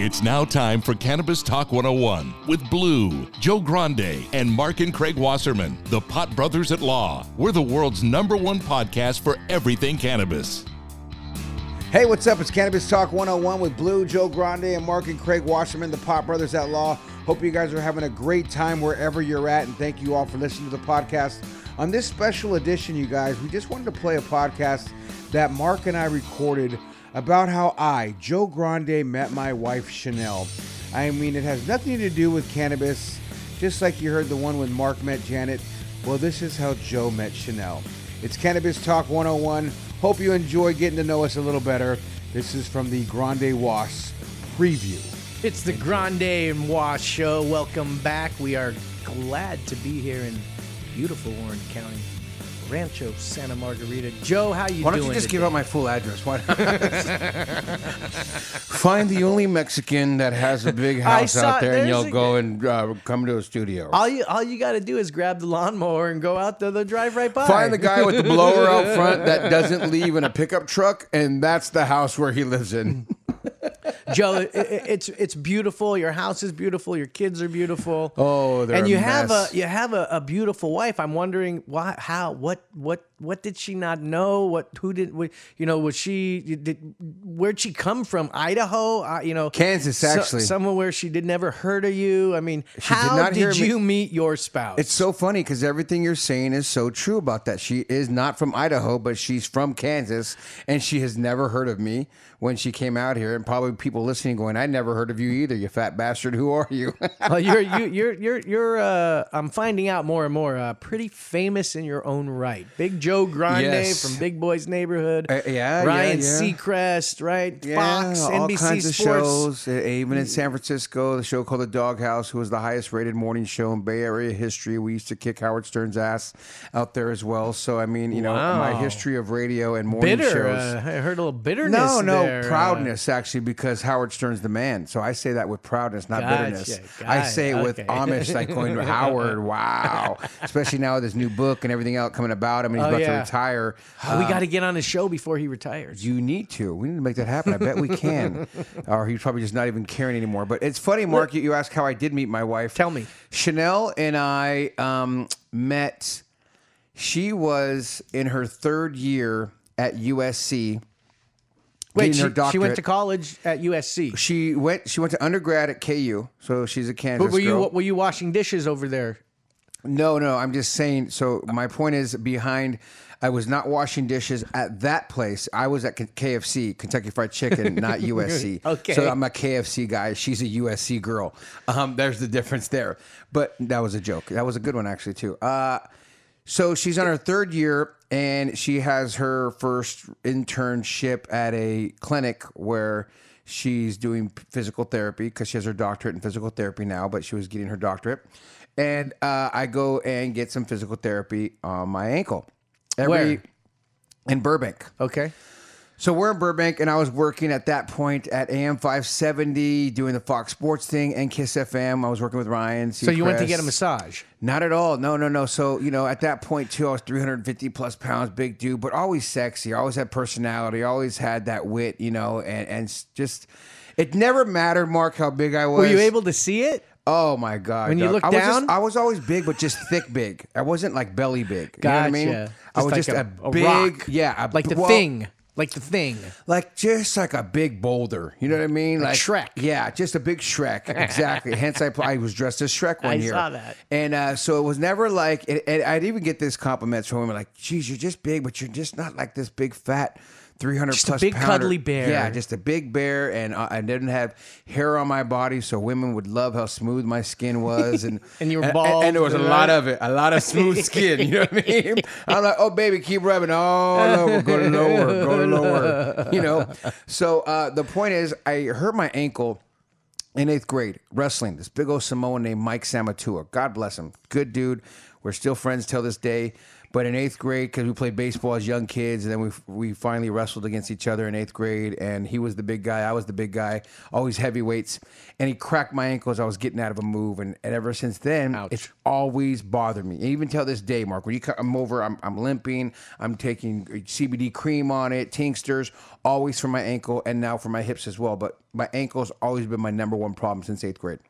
It's now time for Cannabis Talk 101 with Blue, Joe Grande, and Mark and Craig Wasserman, the Pot Brothers at Law. We're the world's #1 podcast for everything cannabis. Hey, what's up? It's Cannabis Talk 101 with Blue, Joe Grande, and Mark and Craig Wasserman, the Pot Brothers at Law. Hope you guys are having a great time wherever you're at, and thank you all for listening to the podcast. On this special edition, you guys, we just wanted to play a podcast that Mark and I recorded about how I, Joe Grande, met my wife, Chanel. I mean, it has nothing to do with cannabis, just like you heard the one when Mark met Janet. Well, this is how Joe met Chanel. It's Cannabis Talk 101. Hope you enjoy getting to know us a little better. This is from the Grande Was preview. It's the Grande and Was show. Welcome back. We are glad to be here in beautiful Warren County, Rancho Santa Margarita. Joe, how you doing? Why don't you just give out my full address? Why not? Find the only Mexican that has a big house out there, and you'll go and come to a studio. All you got to do is grab the lawnmower and go out there. They'll drive right by. Find the guy with the blower out front that doesn't leave in a pickup truck, and that's the house where he lives in. Joe, it's beautiful. Your house is beautiful. Your kids are beautiful. Oh, they're and you a mess. have a beautiful wife. I'm wondering why, how, what did she not know? Was she? Where'd she come from? Idaho? Kansas, actually. Somewhere where she did never heard of you. I mean, how did you meet your spouse? It's so funny because everything you're saying is so true about that. She is not from Idaho, but she's from Kansas, and she has never heard of me when she came out here, and probably people listening going, "I never heard of you either, you fat bastard. Who are you?" Well, you're I'm finding out more and more. Pretty famous in your own right. Big Joe Grande from Big Boy's Neighborhood. Ryan Seacrest, right? Fox, all NBC kinds of Sports. shows. Even in San Francisco, the show called The Doghouse, who was the highest rated morning show in Bay Area history. We used to kick Howard Stern's ass out there as well. So I mean, my history of radio and morning shows. I heard a little bitterness. No, proudness actually, because Howard Stern's the man. So I say that with proudness, not bitterness. I say it with Amish, like going to Howard. Wow, especially now with his new book and everything else coming about. I mean, he's about to retire. We got to get on his show before he retires. You need to. We need to make that happen. I bet we can. Or he's probably just not even caring anymore. But it's funny, Mark. You asked how I did meet my wife. Tell me. Chanel and I met. She was in her third year at USC. Wait, she went to college at USC. She went to undergrad at KU, so she's a Kansas girl. Were you washing dishes over there? No, I'm just saying. So my point is I was not washing dishes at that place. I was at KFC, Kentucky Fried Chicken, not USC. Okay. So I'm a KFC guy. She's a USC girl. There's the difference there. But that was a joke. That was a good one, actually, too. So she's on her third year, and she has her first internship at a clinic where she's doing physical therapy because she has her doctorate in physical therapy now, but she was getting her doctorate. And I go and get some physical therapy on my ankle. Where? In Burbank. Okay. So we're in Burbank, and I was working at that point at AM 570, doing the Fox Sports thing, and Kiss FM. I was working with Ryan Seacrest. So you went to get a massage? Not at all. No. So, at that point, too, I was 350 plus pounds, big dude, but always sexy. Always had personality. Always had that wit, and just, it never mattered, Mark, how big I was. Were you able to see it? Oh my God! When you look down, I was always big, but just thick big. I wasn't like belly big. You know what I mean? I was like just a big, rock. Like the thing. Like the thing. Like just like a big boulder. You know what I mean? Like Shrek. Yeah, just a big Shrek. Exactly. Hence, I was dressed as Shrek one year. I saw that. And so it was never like, and I'd even get this compliments from women like, geez, you're just big, but you're just not like this big fat 300 just plus a big pounder. cuddly bear. Yeah, just a big bear, and I didn't have hair on my body, so women would love how smooth my skin was, and and you were bald, and there was a lot of it, a lot of smooth skin. You know what I mean? I'm like, oh baby, keep rubbing. Oh no, go lower. So the point is, I hurt my ankle in 8th grade wrestling. This big old Samoan named Mike Samatua. God bless him, good dude. We're still friends till this day. But in 8th grade, because we played baseball as young kids, and then we finally wrestled against each other in 8th grade, and he was the big guy, I was the big guy, always heavyweights, and he cracked my ankle as I was getting out of a move, and ever since then, it's always bothered me. And even till this day, Mark, when you come over, I'm limping, I'm taking CBD cream on it, tinctures, always for my ankle, and now for my hips as well. But my ankle's always been my number one problem since 8th grade.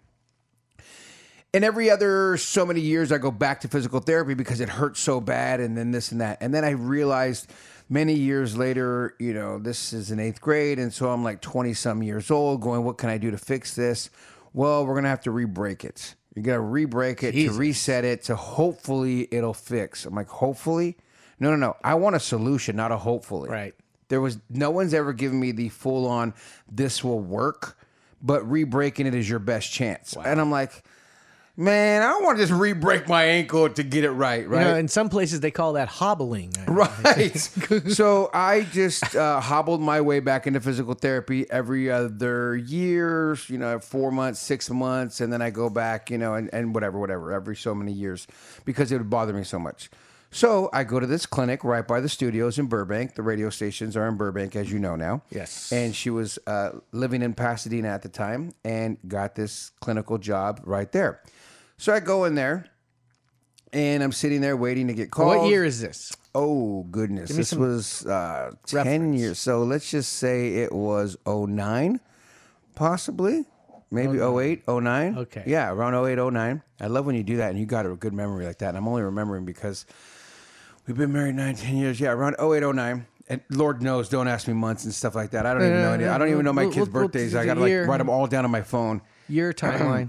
And every other so many years, I go back to physical therapy because it hurts so bad, and then this and that. And then I realized many years later, this is in 8th grade, and so I'm like 20-some years old going, what can I do to fix this? Well, we're going to have to re-break it. You got to re-break it, to reset it, to hopefully it'll fix. I'm like, hopefully? No. I want a solution, not a hopefully. Right. No one's ever given me the full-on, this will work, but re-breaking it is your best chance. Wow. And I'm like, man, I don't want to just re-break my ankle to get it right? In some places, they call that hobbling. Right. So I just hobbled my way back into physical therapy every other year, 4 months, 6 months, and then I go back, and whatever, every so many years, because it would bother me so much. So I go to this clinic right by the studios in Burbank. The radio stations are in Burbank, as you know now. Yes. And she was living in Pasadena at the time and got this clinical job right there. So I go in there, and I'm sitting there waiting to get called. What year is this? Oh, goodness. This was 10 years. So let's just say it was 09, possibly. Maybe 08, 09. Okay. Yeah, around 08, 09. I love when you do that, and you got a good memory like that. And I'm only remembering because we've been married 9-10 years. Yeah, around 08, 09. And Lord knows, don't ask me months and stuff like that. I don't even know any. I don't even know my kids' birthdays. I got to write them all down on my phone. Year timeline.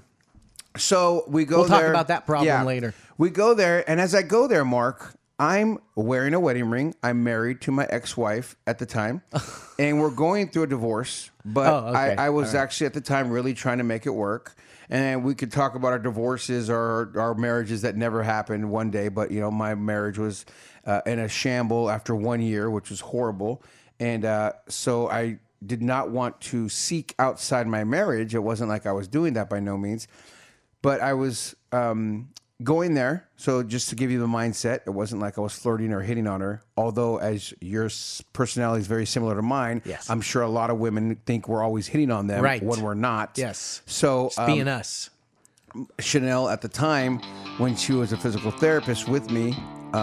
So we go there. We'll talk about that problem later. We go there, and as I go there, Mark, I'm wearing a wedding ring. I'm married to my ex-wife at the time, and we're going through a divorce. But I was actually at the time really trying to make it work. And we could talk about our divorces or our marriages that never happened one day. But, my marriage was in a shamble after 1 year, which was horrible. And so I did not want to seek outside my marriage. It wasn't like I was doing that by no means. But I was going there. So just to give you the mindset, it wasn't like I was flirting or hitting on her. Although as your personality is very similar to mine, yes. I'm sure a lot of women think we're always hitting on them when we're not. Yes. So just being us. Chanel at the time, when she was a physical therapist with me,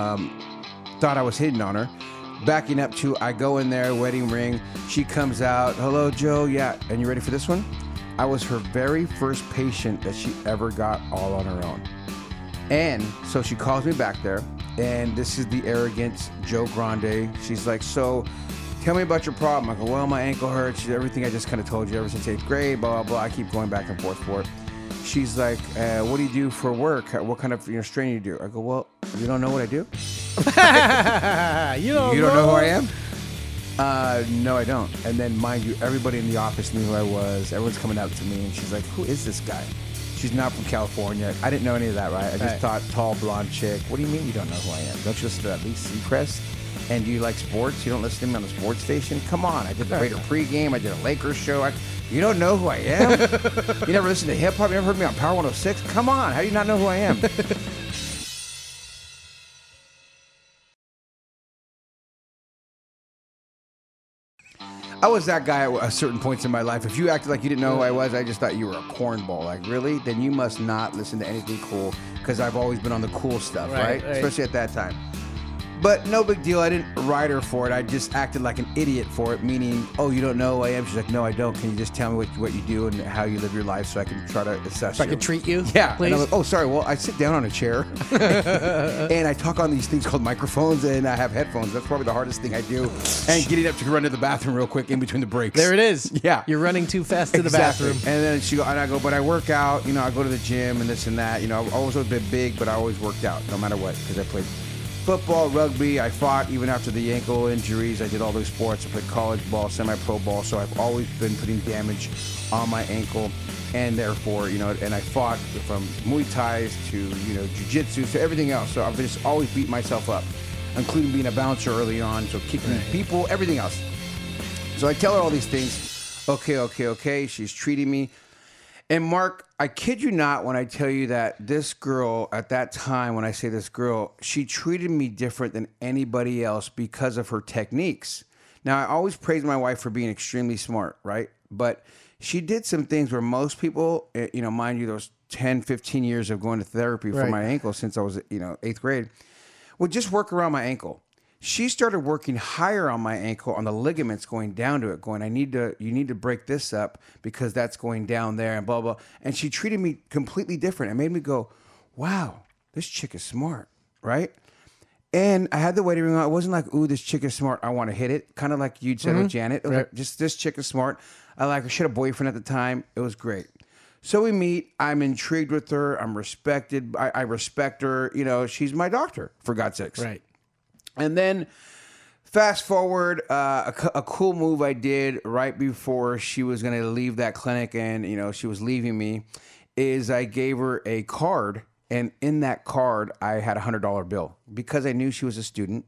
thought I was hitting on her. Backing up to, I go in there, wedding ring. She comes out. Hello, Joe. Yeah. And you ready for this one? I was her very first patient that she ever got all on her own. And so she calls me back there, and this is the arrogant Joe Grande. She's like, so tell me about your problem. I go, well, my ankle hurts. Everything I just kind of told you ever since 8th grade, blah, blah, blah. I keep going back and forth for it. She's like, what do you do for work? What kind of training do you do? I go, well, you don't know what I do? You don't know who I am? No, I don't. And then, mind you, everybody in the office knew who I was. Everyone's coming up to me, and she's like, who is this guy? She's not from California. I didn't know any of that, right? I just thought tall, blonde chick. What do you mean you don't know who I am? Don't you listen to at least Seacrest? And do you like sports? You don't listen to me on the sports station? Come on. I did the Raider pregame. I did a Lakers show. You don't know who I am? You never listened to hip-hop? You never heard me on Power 106? Come on. How do you not know who I am? I was that guy at certain points in my life. If you acted like you didn't know who I was, I just thought you were a cornball. Like, really? Then you must not listen to anything cool, because I've always been on the cool stuff, right? Especially at that time. But no big deal. I didn't ride her for it. I just acted like an idiot for it, meaning, oh, you don't know who I am? She's like, no, I don't. Can you just tell me what you do and how you live your life so I can try to assess you? If I can treat you? Yeah. Please? And I'm like, oh, sorry. Well, I sit down on a chair and I talk on these things called microphones, and I have headphones. That's probably the hardest thing I do. And getting up to run to the bathroom real quick in between the breaks. There it is. Yeah. You're running too fast to the bathroom. And then I go, but I work out. I go to the gym and this and that. I've always been big, but I always worked out no matter what, because I played football, rugby. I fought even after the ankle injuries. I did all those sports. I played college ball, semi-pro ball. So I've always been putting damage on my ankle, and therefore, and I fought from Muay Thai to, jiu-jitsu to everything else. So I've just always beat myself up, including being a bouncer early on. So kicking people, everything else. So I tell her all these things. Okay. She's treating me. And Mark, I kid you not when I tell you that this girl at that time, when I say this girl, she treated me different than anybody else because of her techniques. Now, I always praise my wife for being extremely smart, right? But she did some things where most people, mind you, those 10, 15 years of going to therapy for my ankle since I was, 8th grade, would just work around my ankle. She started working higher on my ankle, on the ligaments going down to it, going, you need to break this up because that's going down there and blah, blah. And she treated me completely different. It made me go, wow, this chick is smart, right? And I had the waiting room. It wasn't like, ooh, this chick is smart, I want to hit it. Kind of like you said with Janet. It was like, just this chick is smart. I like her. She had a boyfriend at the time. It was great. So we meet. I'm intrigued with her. I'm respected. I respect her. She's my doctor, for God's sakes. Right. And then fast forward, a cool move I did right before she was going to leave that clinic and, she was leaving me, is I gave her a card. And in that card, I had a $100 bill because I knew she was a student,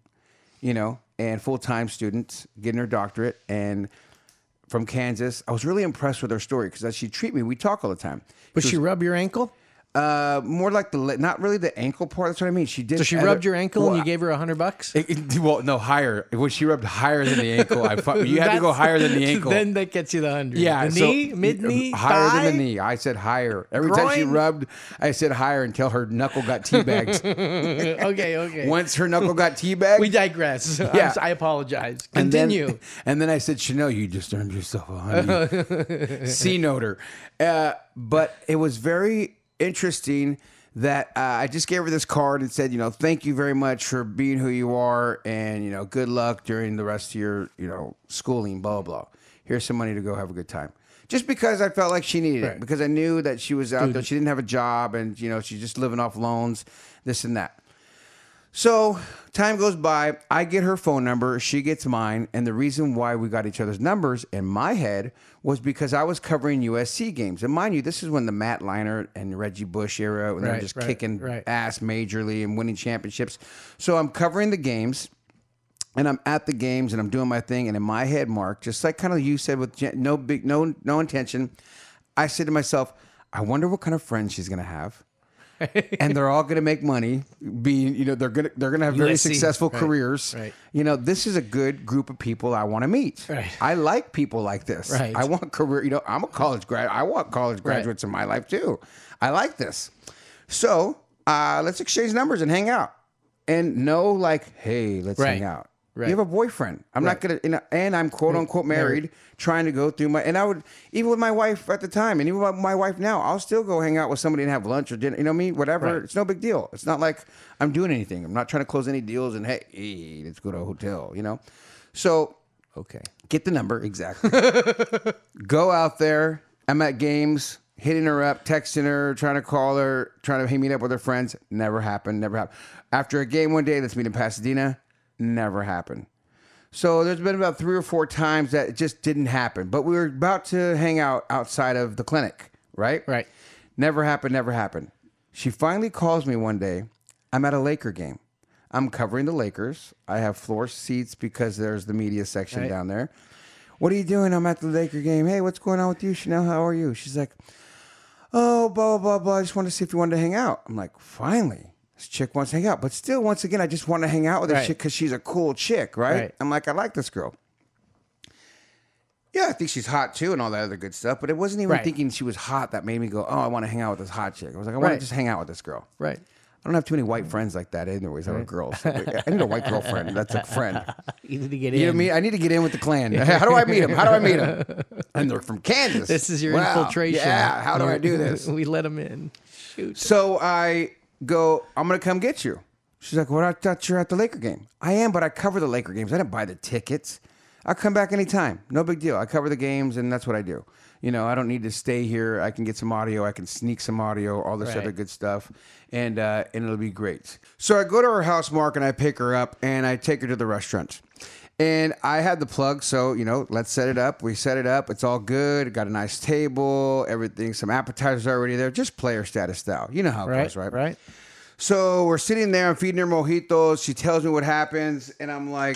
and full-time student getting her doctorate and from Kansas. I was really impressed with her story because as she treat me, we talk all the time. Would she rub your ankle? More like not really the ankle part. That's what I mean. She did. So she rubbed your ankle and you gave her $100? Well, no, higher. When she rubbed higher than the ankle, you had to go higher than the ankle. Then that gets you the 100. Yeah, the knee, mid knee, higher thigh? than the knee. I said higher. Every time she rubbed, I said higher until her knuckle got teabagged. Okay. Once her knuckle got teabagged, we digress. Yeah. I apologize. Continue. And then I said, Chanel, you just earned yourself $100. C-noter. But it was very interesting that I just gave her this card and said, thank you very much for being who you are and, good luck during the rest of your, schooling, blah, blah. Here's some money to go have a good time. Just because I felt like she needed it, because I knew that she was out there. She didn't have a job and, she's just living off loans, this and that. So time goes by. I get her phone number. She gets mine. And the reason why we got each other's numbers in my head was because I was covering USC games. And mind you, this is when the Matt Leinart and Reggie Bush era, when they're just kicking ass majorly and winning championships. So I'm covering the games. And I'm at the games and I'm doing my thing. And in my head, Mark, just like kind of you said with no intention, I said to myself, I wonder what kind of friends she's going to have. And they're all going to make money. Being, they're going to have very successful careers. Right. This is a good group of people I want to meet. Right. I like people like this. Right. I want career. I'm a college grad. I want college graduates in my life too. I like this. So let's exchange numbers and hang out. And hey, let's hang out. Right. You have a boyfriend. I'm not going to, and I'm quote unquote married, trying to go through and I would, even with my wife at the time, and even with my wife now, I'll still go hang out with somebody and have lunch or dinner, you know what I mean? Whatever. Right. It's no big deal. It's not like I'm doing anything. I'm not trying to close any deals and hey, let's go to a hotel, So, okay. Get the number. Exactly. Go out there. I'm at games, hitting her up, texting her, trying to call her, trying to meet up with her friends. Never happened. After a game one day, let's meet in Pasadena. Never happened. So there's been about 3 or 4 times that it just didn't happen. But we were about to hang out outside of the clinic, right? Right. Never happened. She finally calls me one day. I'm at a Laker game. I'm covering the Lakers. I have floor seats because there's the media section down there. What are you doing? I'm at the Laker game. Hey, what's going on with you, Chanel? How are you? She's like, oh, blah, blah, blah. I just wanted to see if you wanted to hang out. I'm like, finally. This chick wants to hang out. But still, once again, I just want to hang out with this chick because she's a cool chick, right? I'm like, I like this girl. Yeah, I think she's hot too and all that other good stuff. But it wasn't even thinking she was hot that made me go, oh, I want to hang out with this hot chick. I was like, I want to just hang out with this girl. Right. I don't have too many white friends like that anyways. I'm a girl. So I need a white girlfriend. That's a friend. You need to get in. You know what I mean? I need to get in with the clan. How do I meet them? And they're from Kansas. This is your infiltration. Yeah, how do I do this? We let them in. Shoot. So I go, I'm going to come get you. She's like, well, I thought you were at the Laker game. I am, but I cover the Laker games. I didn't buy the tickets. I'll come back anytime. No big deal. I cover the games, and that's what I do. I don't need to stay here. I can get some audio. I can sneak some audio, all this other good stuff, and it'll be great. So I go to her house, Mark, and I pick her up, and I take her to the restaurant. And I had the plug, so, let's set it up. We set it up. It's all good. Got a nice table, everything. Some appetizers already there. Just player status style. You know how it goes, right? Right. So we're sitting there. I'm feeding her mojitos. She tells me what happens, and I'm like,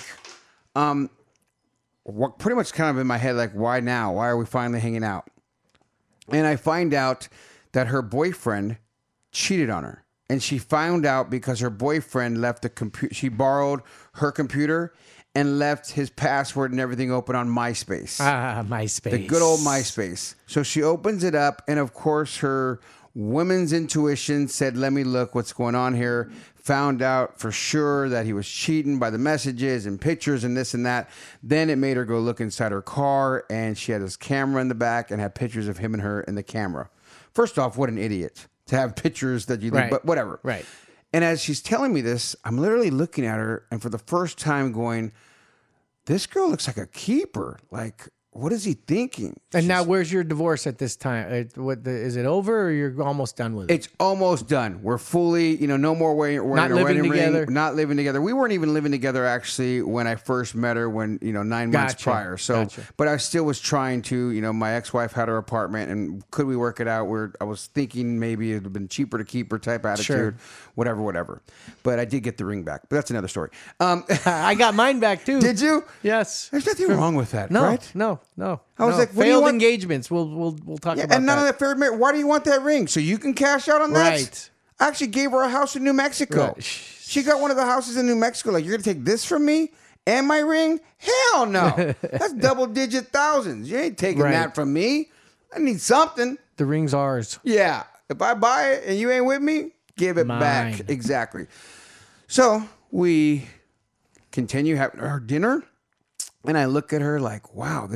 pretty much kind of in my head, like, why now? Why are we finally hanging out? And I find out that her boyfriend cheated on her. And she found out because her boyfriend left the computer. She borrowed her computer and left his password and everything open on MySpace. MySpace. The good old MySpace. So she opens it up, and of course her women's intuition said, let me look what's going on here. Found out for sure that he was cheating by the messages and pictures and this and that. Then it made her go look inside her car, and she had his camera in the back and had pictures of him and her in the camera. First off, what an idiot to have pictures that you leave, but whatever. Right. And as she's telling me this, I'm literally looking at her, and for the first time going, this girl looks like a keeper. Like, what is he thinking? And now, where's your divorce at this time? Is it over, or you're almost done with it? It's almost done. We're fully, no more wearing not a living wedding together. ring. Not living together. We weren't even living together actually when I first met her. When 9 months prior. So, but I still was trying to. My ex-wife had her apartment, and could we work it out? I was thinking maybe it'd have been cheaper to keep her type attitude. Whatever. But I did get the ring back. But that's another story. I got mine back too. Did you? Yes. There's nothing wrong with that, no, right? No. I was like, what do you failed want? engagements. We'll talk about that. And none of that failed marriage. Why do you want that ring? So you can cash out on that? Right. I actually gave her a house in New Mexico. Right. She got one of the houses in New Mexico. Like, you're going to take this from me and my ring? Hell no. That's double-digit thousands. You ain't taking that from me. I need something. The ring's ours. Yeah. If I buy it and you ain't with me, give it back. Exactly. So we continue having our dinner. And I look at her like, wow,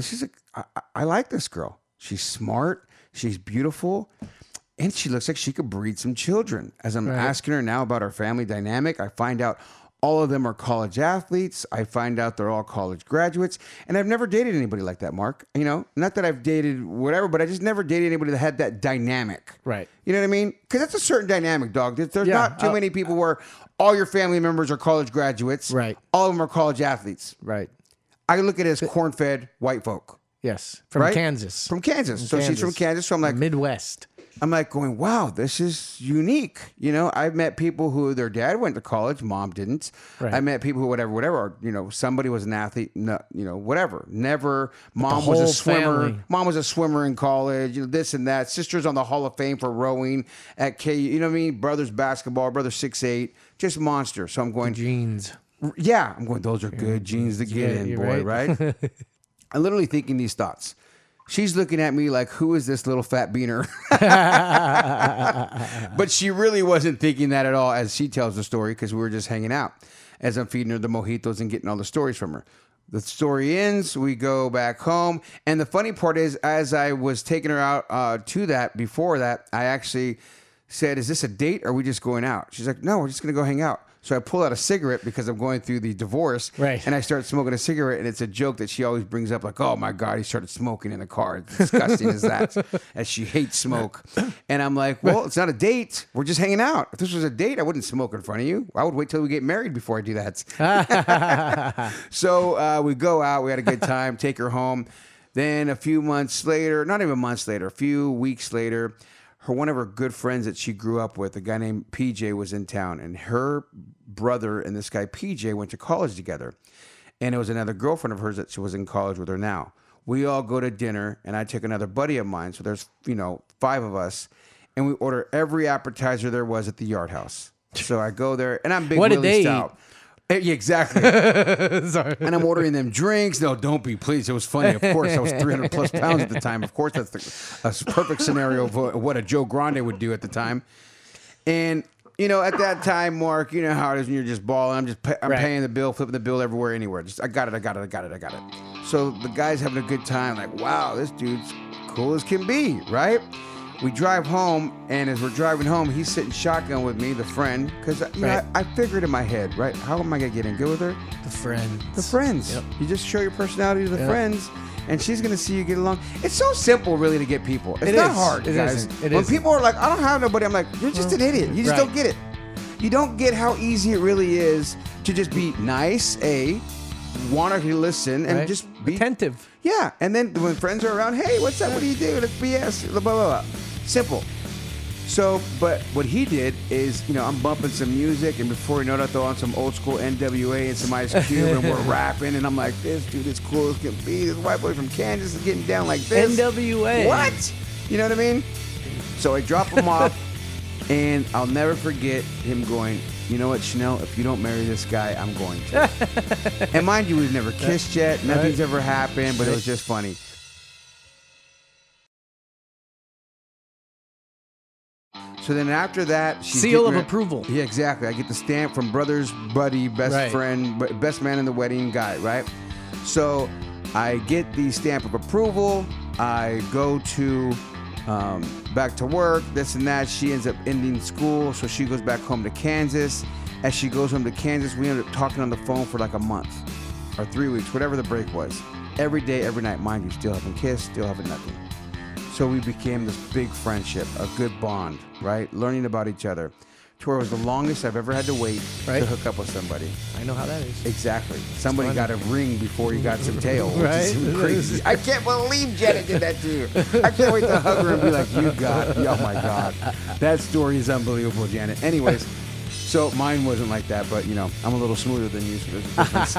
I like this girl. She's smart. She's beautiful. And she looks like she could breed some children. As I'm asking her now about our family dynamic, I find out all of them are college athletes. I find out they're all college graduates. And I've never dated anybody like that, Mark. Not that I've dated whatever, but I just never dated anybody that had that dynamic. Right. You know what I mean? Because that's a certain dynamic, dog. There's not too many people where all your family members are college graduates. Right. All of them are college athletes. Right. I look at it as corn-fed white folk. Yes. From Kansas. From Kansas. She's from Kansas. So I'm like... Midwest. I'm like going, wow, this is unique. I've met people who their dad went to college, mom didn't. Right. I met people who whatever, or, somebody was an athlete, whatever. Never. Mom was a swimmer. Family. Mom was a swimmer in college, this and that. Sisters on the Hall of Fame for rowing at KU. You know what I mean? Brothers basketball, brother 6'8", just monster. So I'm going... Genes. Yeah. I'm going, those are good genes to get in, boy, right? I'm literally thinking these thoughts. She's looking at me like, who is this little fat beaner? But she really wasn't thinking that at all as she tells the story, because we were just hanging out as I'm feeding her the mojitos and getting all the stories from her. The story ends. We go back home. And the funny part is, as I was taking her out to that, before that, I actually said, is this a date or are we just going out? She's like, no, we're just going to go hang out. So I pull out a cigarette because I'm going through the divorce. Right. And I start smoking a cigarette, and it's a joke that she always brings up, like, oh my God, he started smoking in the car. It's disgusting as that. As she hates smoke. And I'm like, well, it's not a date. We're just hanging out. If this was a date, I wouldn't smoke in front of you. I would wait till we get married before I do that. So we go out. We had a good time. Take her home. Then a few months later, not even months later, a few weeks later, one of her good friends that she grew up with, a guy named PJ, was in town, and her brother and this guy PJ went to college together. And it was another girlfriend of hers that she was in college with her now. We all go to dinner, and I took another buddy of mine. So there's, 5 of us, and we order every appetizer there was at the Yard House. So I go there, and I'm Big Willie style. Yeah, exactly. Sorry. And I'm ordering them drinks. No, don't be, please. It was funny. Of course, I was 300 plus pounds at the time. Of course, that's a perfect scenario of what a Joe Grande would do at the time. And, at that time, Mark, you know how it is when you're just balling. I'm paying the bill, flipping the bill everywhere, anywhere. I got it. So the guy's having a good time. Like, wow, this dude's cool as can be, right? We drive home, and as we're driving home, he's sitting shotgun with me, the friend, because I figured in my head, right? How am I going to get in good with her? The friends. Yep. You just show your personality to the friends, and she's going to see you get along. It's so simple, really, to get people. It's not hard, guys. When people are like, I don't have nobody, I'm like, you're just an idiot. You just don't get it. You don't get how easy it really is to just be nice, want her to listen, and just be attentive. Yeah, and then when friends are around, hey, what's up? What do you do? Let's BS. Blah, blah, blah. Simple. So, but what he did is, I'm bumping some music, and before you know it, I throw on some old school NWA and some Ice Cube, and we're rapping, and I'm like, this dude is cool as can be. This white boy from Kansas is getting down like this. NWA. What? You know what I mean? So I drop him off, and I'll never forget him going, you know what, Chanel, if you don't marry this guy, I'm going to. And mind you, we've never kissed yet. Nothing's ever happened, but it was just funny. So then after that, seal of approval. Yeah, exactly. I get the stamp from brother's buddy, best friend, best man in the wedding guy, right? So I get the stamp of approval. I go to back to work, this and that. She ends up ending school, so she goes back home to Kansas. As she goes home to Kansas, we end up talking on the phone for like a month or 3 weeks, whatever the break was. Every day, every night. Mind you, still haven't kissed, still haven't nothing. So we became this big friendship, a good bond, right? Learning about each other. To where it was the longest I've ever had to wait to hook up with somebody. I know how that is. Exactly. Somebody got a ring before you got some tail, which is crazy. I can't believe Janet did that to you. I can't wait to hug her and be like, you got, oh my God. That story is unbelievable, Janet. Anyways, so mine wasn't like that, but you know, I'm a little smoother than you, so there's a difference.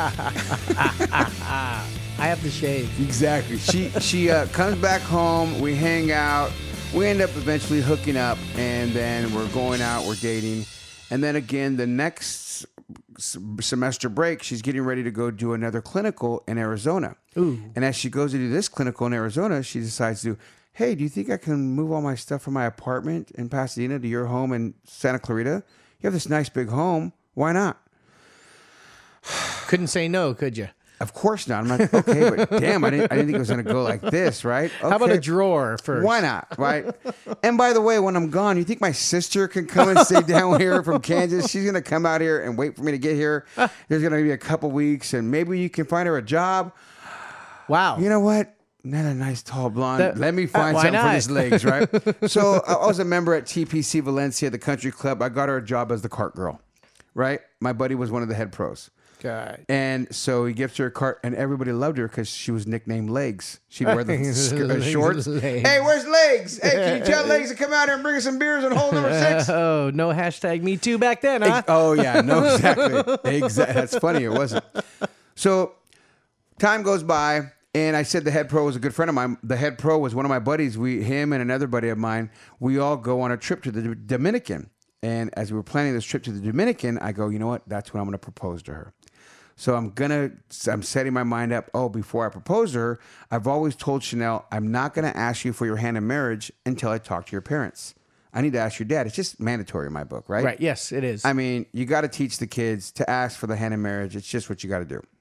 I have to shave. Exactly. She comes back home. We hang out. We end up eventually hooking up, and then we're going out. We're dating, and then again the next semester break, she's getting ready to go do another clinical in Arizona. Ooh. And as she goes to do this clinical in Arizona, she decides to, hey, do you think I can move all my stuff from my apartment in Pasadena to your home in Santa Clarita? You have this nice big home. Why not? Couldn't say no, could you? Of course not. I'm like, okay, but damn, I didn't think it was going to go like this, right? Okay. How about a drawer first? Why not, right? And by the way, when I'm gone, you think my sister can come and stay down here from Kansas? She's going to come out here and wait for me to get here. There's going to be a couple weeks, and maybe you can find her a job. Wow. You know what? Not a nice tall blonde. Let me find something for his legs, right? So I was a member at TPC Valencia, the country club. I got her a job as the cart girl, right? My buddy was one of the head pros. God. And so he gives her a cart, and everybody loved her because she was nicknamed Legs. She'd wear the shorts. Legs. Hey, where's Legs? Hey, can you tell Legs to come out here and bring us some beers on hole number 6? Oh, no hashtag me too back then, huh? Oh, yeah, no, exactly. That's funny, it wasn't. So time goes by, and I said the head pro was a good friend of mine. The head pro was one of my buddies. Him and another buddy of mine, we all go on a trip to the Dominican. And as we were planning this trip to the Dominican, I go, you know what? That's when I'm going to propose to her. So I'm setting my mind up. Oh, before I propose to her, I've always told Chanel, I'm not going to ask you for your hand in marriage until I talk to your parents. I need to ask your dad. It's just mandatory in my book, right? Right. Yes, it is. I mean, you got to teach the kids to ask for the hand in marriage. It's just what you got to do.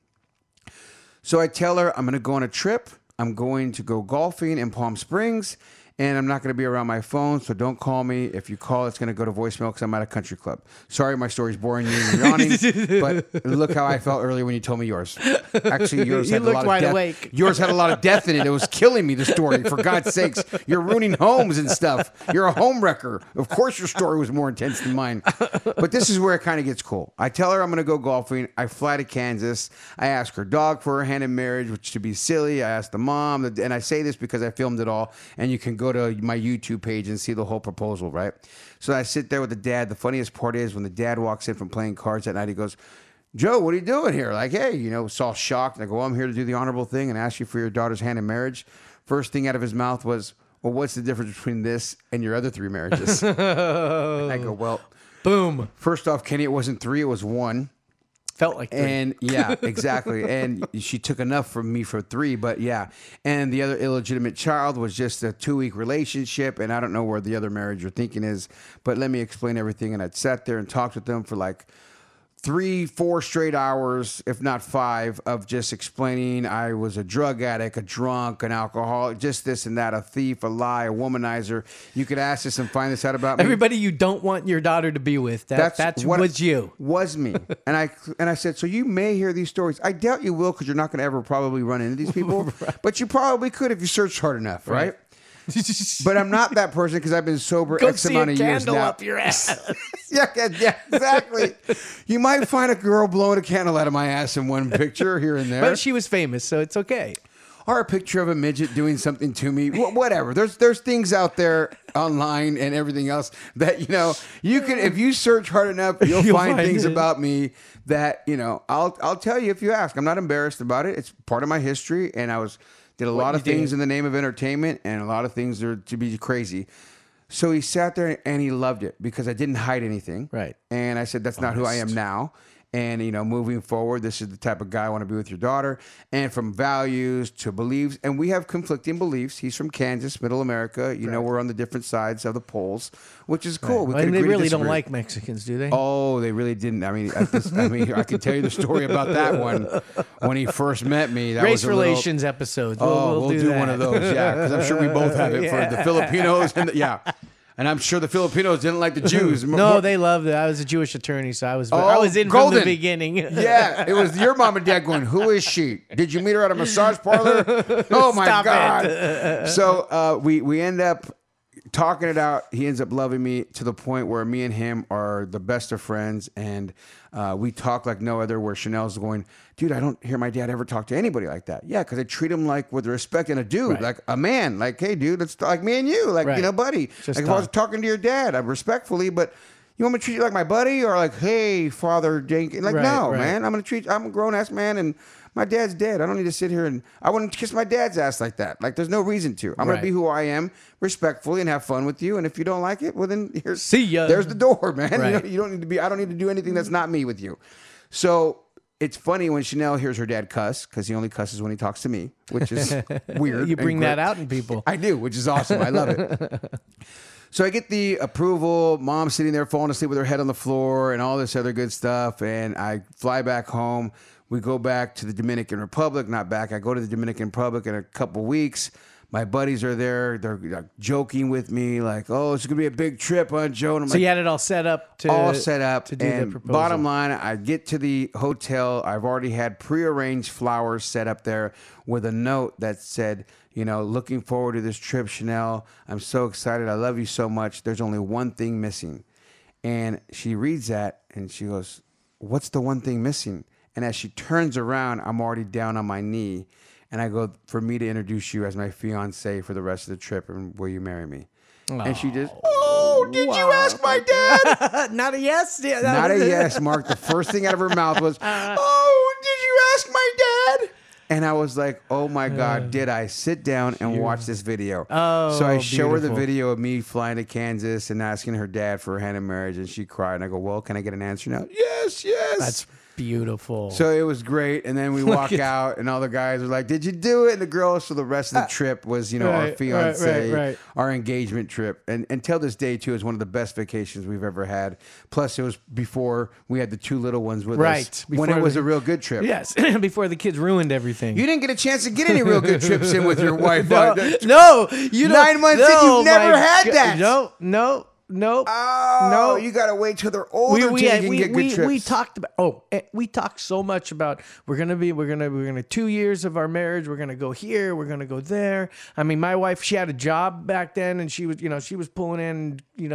So I tell her I'm going to go on a trip. I'm going to go golfing in Palm Springs. And I'm not going to be around my phone, so don't call me. If you call, it's going to go to voicemail because I'm at a country club. Sorry, my story's boring you and you're yawning, but look how I felt earlier when you told me yours. Actually, yours had a lot of death. Awake. Yours had a lot of death in it. It was killing me, the story. For God's sakes, you're ruining homes and stuff. You're a home wrecker. Of course, your story was more intense than mine. But this is where it kind of gets cool. I tell her I'm going to go golfing. I fly to Kansas. I ask her dog for her hand in marriage, which should be silly. I ask the mom, and I say this because I filmed it all, and you can go to my YouTube page and see the whole proposal, right? So I sit there with the dad. The funniest part is when the dad walks in from playing cards that night, he goes, Joe, what are you doing here? Like, hey, it's all shocked. And I go, well, I'm here to do the honorable thing and ask you for your daughter's hand in marriage. First thing out of his mouth was, well, what's the difference between this and your other 3 marriages? And I go, well, boom. First off, Kenny, it wasn't 3, it was 1. Felt like 3. And yeah, exactly. And she took enough from me for 3, but yeah. And the other illegitimate child was just a 2-week relationship. And I don't know where the other marriage you're thinking is, but let me explain everything. And I'd sat there and talked with them for like 3-4 straight hours, if not 5, of just explaining I was a drug addict, a drunk, an alcoholic, just this and that, a thief, a lie, a womanizer. You could ask this and find this out about me. Everybody you don't want your daughter to be with. That's what was you. Was me. And I said, so you may hear these stories. I doubt you will because you're not going to ever probably run into these people. Right. But you probably could if you searched hard enough, right? But I'm not that person because I've been sober X amount of years now. Go see a candle up your ass. yeah, exactly. You might find a girl blowing a candle out of my ass in one picture here and there. But she was famous, so it's okay. Or a picture of a midget doing something to me. Whatever. There's things out there online and everything else that, you can, if you search hard enough, you'll find things about me that, I'll tell you if you ask. I'm not embarrassed about it. It's part of my history. And I was Did a lot of things in the name of entertainment, and a lot of things are to be crazy. So he sat there and he loved it because I didn't hide anything. Right. And I said, that's not who I am now. And, moving forward, this is the type of guy I want to be with your daughter. And from values to beliefs. And we have conflicting beliefs. He's from Kansas, middle America. We're on the different sides of the poles, which is cool. Right. And they really don't like Mexicans, do they? Oh, they really didn't. I mean, I can tell you the story about that one. When he first met me. That Race relations episodes. We'll do one of those, yeah. Because I'm sure we both have it for the Filipinos. And I'm sure the Filipinos didn't like the Jews. No, they loved it. I was a Jewish attorney, so I was in golden. From the beginning. Yeah, it was your mom and dad going, who is she? Did you meet her at a massage parlor? Oh, my God. So we end up talking it out. He ends up loving me to the point where me and him are the best of friends. And we talk like no other, where Chanel's going, dude, I don't hear my dad ever talk to anybody like that. Yeah, because I treat him like with respect and a dude, like a man. Like, hey, dude, it's like me and you, like, buddy. Just like if I was talking to your dad, I'm respectfully, but you want me to treat you like my buddy, or like, hey, Father Jenkins? Like, no, man. I'm a grown-ass man, and my dad's dead. I don't need to sit here and I wouldn't kiss my dad's ass like that. Like, there's no reason to. I'm going to be who I am respectfully and have fun with you. And if you don't like it, well, then see ya. There's the door, man. You don't need to be, I don't need to do anything that's not me with you. So it's funny when Chanel hears her dad cuss, because he only cusses when he talks to me, which is weird. You bring that out in people. I do, which is awesome. I love it. So I get the approval, mom sitting there falling asleep with her head on the floor and all this other good stuff. And I fly back home. We go back to the Dominican Republic, not back. I go to the Dominican Republic in a couple weeks. My buddies are there. They're like joking with me, like, "Oh, it's gonna be a big trip, huh, Joe?" And I'm so you had it all set up to do and the proposal. Bottom line, I get to the hotel. I've already had prearranged flowers set up there with a note that said, looking forward to this trip, Chanel. I'm so excited. I love you so much. There's only one thing missing. And she reads that and she goes, "What's the one thing missing?" And as she turns around, I'm already down on my knee. And I go, "For me to introduce you as my fiance for the rest of the trip, and will you marry me?" And she just, did you ask my dad? Not a yes? Yeah, Not a yes, Mark. The first thing out of her mouth was, "Oh, did you ask my dad?" And I was like, oh my God, did I sit down and watch this video? Oh, so I show her the video of me flying to Kansas and asking her dad for her hand in marriage, and she cried. And I go, "Well, can I get an answer now?" Yes. That's beautiful. So it was great. And then we walk out and all the guys are like, "Did you do it?" And the girls for the rest of the trip was, our fiance, our engagement trip. And till this day too, is one of the best vacations we've ever had. Plus it was before we had the two little ones with us. When it was a real good trip. Yes. Before the kids ruined everything. You didn't get a chance to get any real good trips in with your wife. No. You 9 months in, you've never had that. No. Oh, no! You gotta wait till they're older till you can get good trips. We talked about. We talked so much about we're gonna 2 years of our marriage. We're gonna go here. We're gonna go there. I mean, my wife, she had a job back then, and she was pulling in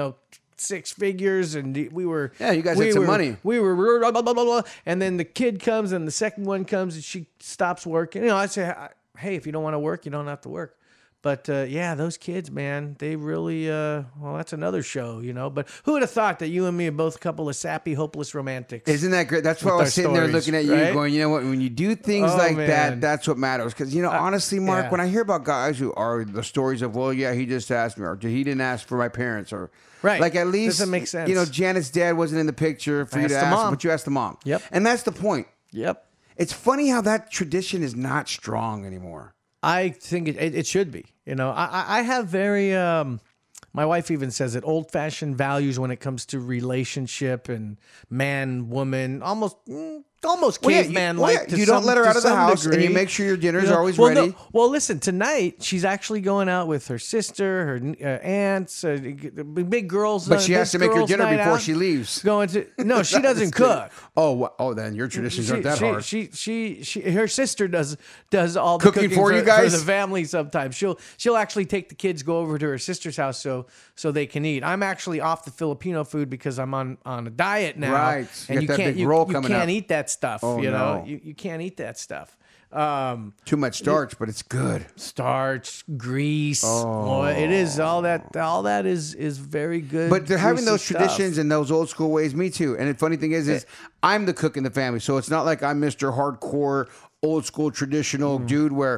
6 figures, and we were you guys had some money. We were blah, blah, blah, blah, and then the kid comes, and the second one comes, and she stops working. I say, hey, if you don't want to work, you don't have to work. But those kids, man, they really, that's another show, But who would have thought that you and me are both a couple of sappy, hopeless romantics? Isn't that great? That's why I was sitting there looking at you going, you know what? When you do things that, that's what matters. Because, honestly, Mark, when I hear about guys who are the stories of, well, yeah, he just asked me, or he didn't ask for my parents, or like at least, doesn't make sense. Janet's dad wasn't in the picture for you to ask, but you asked the mom. Yep. And that's the point. Yep. It's funny how that tradition is not strong anymore. I think it should be. I have very, my wife even says it, old-fashioned values when it comes to relationship and man, woman, almost caveman-like. You don't let her out of the house, and you make sure your dinner's always ready. Well, listen, tonight she's actually going out with her sister, her aunts, big girls. But she has to make her dinner before she leaves. No, she doesn't cook. Then your traditions aren't that hard. Her sister does all the cooking for you guys, for the family. Sometimes she'll actually take the kids, go over to her sister's house so they can eat. I'm actually off the Filipino food because I'm on a diet now. Right, and you can't eat that stuff. Oh, no. You can't eat that stuff. Too much starch, but it's good. Starch, grease. It is all that. All that is very good. But they're having those traditions and those old school ways. Me too. And the funny thing is I'm the cook in the family, so it's not like I'm Mr. Hardcore, old school, traditional dude where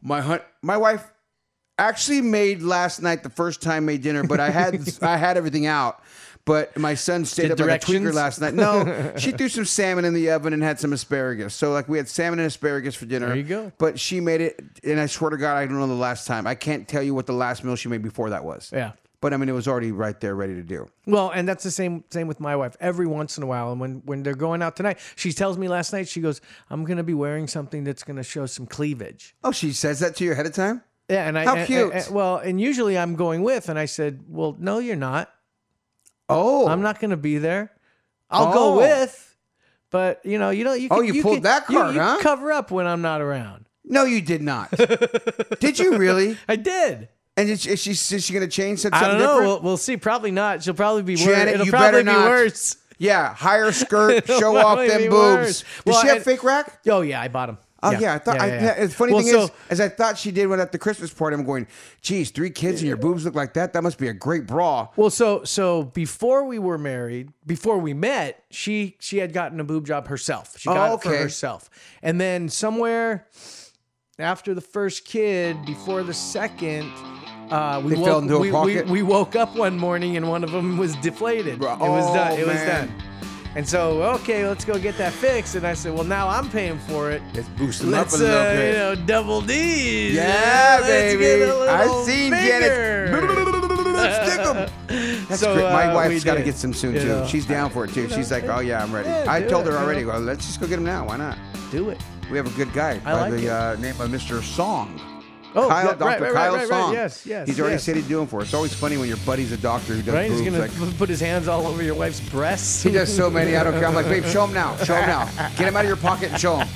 My wife actually made last night the first time made dinner, but I had everything out. But my son stayed up like a tweaker last night. No, she threw some salmon in the oven and had some asparagus. So like we had salmon and asparagus for dinner. There you go. But she made it, and I swear to God, I don't know the last time. I can't tell you what the last meal she made before that was. Yeah. But I mean, it was already right there, ready to do. Well, and that's the same with my wife. Every once in a while, and when they're going out tonight, she tells me last night, she goes, "I'm going to be wearing something that's going to show some cleavage." Oh, she says that to you ahead of time? Yeah, and how cute. And usually I'm going with, and I said, "Well, no, you're not. Oh, I'm not going to be there. I'll go with, but you know, you pulled that card, huh? You cover up when I'm not around." No, you did not. Did you really? I did. And is she going to change something I don't know. different? We'll see. Probably not. She'll probably be worse. Janet, It'll you probably better be not. worse. Yeah, higher skirt, show off them boobs. Does she have fake rack? Oh yeah, I bought them. Oh yeah, I thought. The funny thing is I thought she did one at the Christmas party. I'm going, geez, 3 kids and your boobs look like that. That must be a great bra. Well, so before we were married, before we met, she had gotten a boob job herself. She got it for herself, and then somewhere after the first kid, before the second. We woke up one morning and one of them was deflated. It was done. It was done. And so, okay, let's go get that fixed. And I said, well, now I'm paying for it. Let's boost them up a little bit. You know, double D's. Yeah, baby. I've seen Janet. Stick them. That's great. My wife's got to get some soon, too. Know. She's down for it, too. She's like, oh, yeah, I'm ready. I told her already, well, let's just go get them now. Why not? Do it. We have a good guy by the name of Mr. Song. Oh, Dr. Kyle Song. Yes. He's already said he'd do him for us. It's always funny when your buddy's a doctor who does boobs. He's going to put his hands all over your wife's breasts. He does so many. I don't care. I'm like, babe, show him now. Show him now. Get him out of your pocket and show him.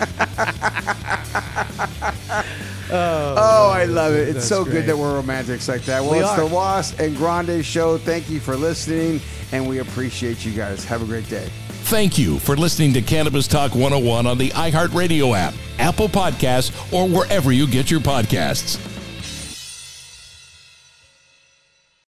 Oh, I love it. It's so good that we're romantics like that. Well, it's the Was and Grande Show. Thank you for listening, and we appreciate you guys. Have a great day. Thank you for listening to Cannabis Talk 101 on the iHeartRadio app, Apple Podcasts, or wherever you get your podcasts.